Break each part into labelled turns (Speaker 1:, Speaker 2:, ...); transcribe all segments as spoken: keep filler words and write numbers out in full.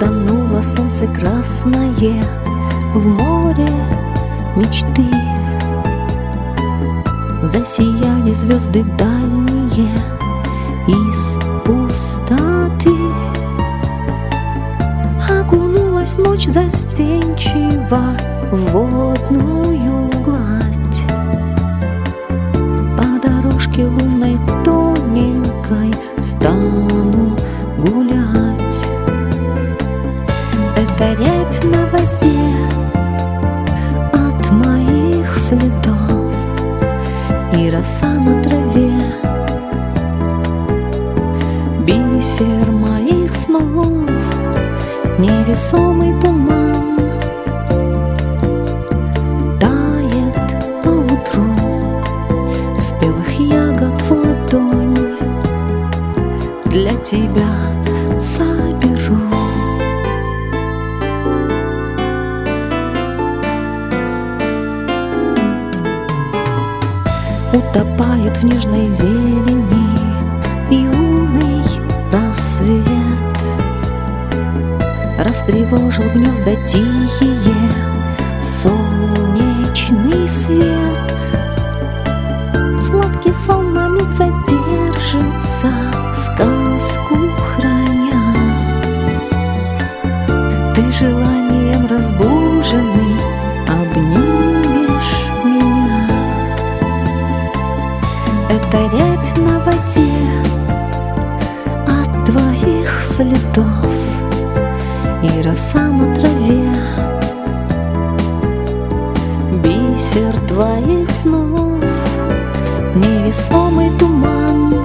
Speaker 1: Утонуло солнце красное в море мечты. Засияли звезды дальние из пустоты. Окунулась ночь застенчиво в водную гладь. По дорожке лунной тоненькой стану гулять. Это рябь на воде от моих следов и роса на траве, бисер моих снов, невесомый туман тает поутру, спелых ягод в ладонь для тебя соберу. Утопает в нежной зелени юный рассвет, растревожил гнезда тихие солнечный свет. Сладкий сон на миг задержится, сказку храня. Ты желанием разбуженный обнимешь меня. Это рябь на воде от твоих следов и роса на траве, бисер твоих снов, невесомый туман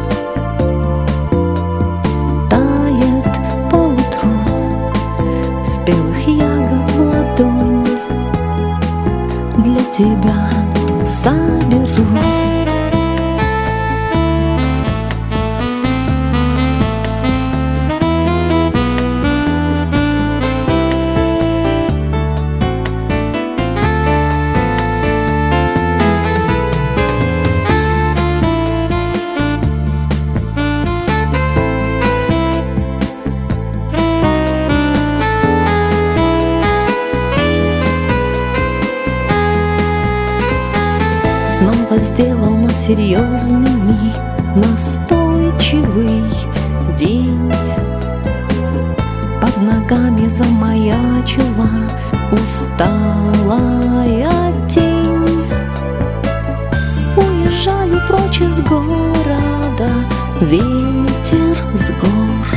Speaker 1: тает поутру, спелых ягод в ладонь для тебя соберу. Снова сделал нас серьезными настойчивый день. Под ногами замаячила усталая тень. Уезжаю прочь из города, ветер с гор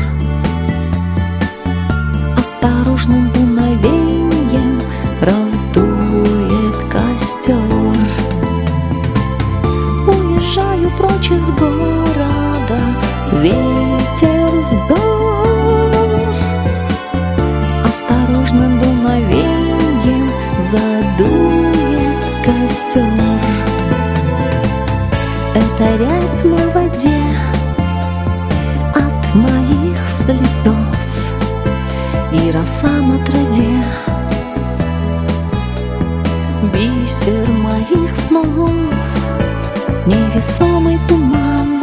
Speaker 1: осторожным дуновеньем раздует костер. Уезжаю прочь из города, ветер с гор осторожным дуновеньем задует костер. Это рябь на воде от моих следов и роса на траве, бисер моих снов, невесомый туман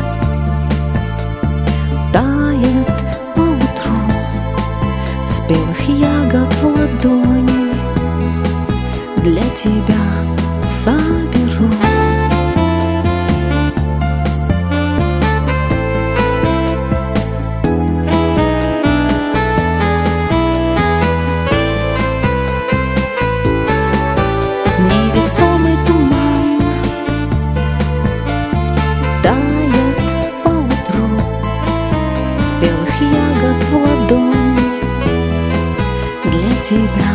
Speaker 1: тает поутру, спелых ягод в ладони для тебя соберу. Невесомый туман тает поутру, спелых ягод в ладонь для тебя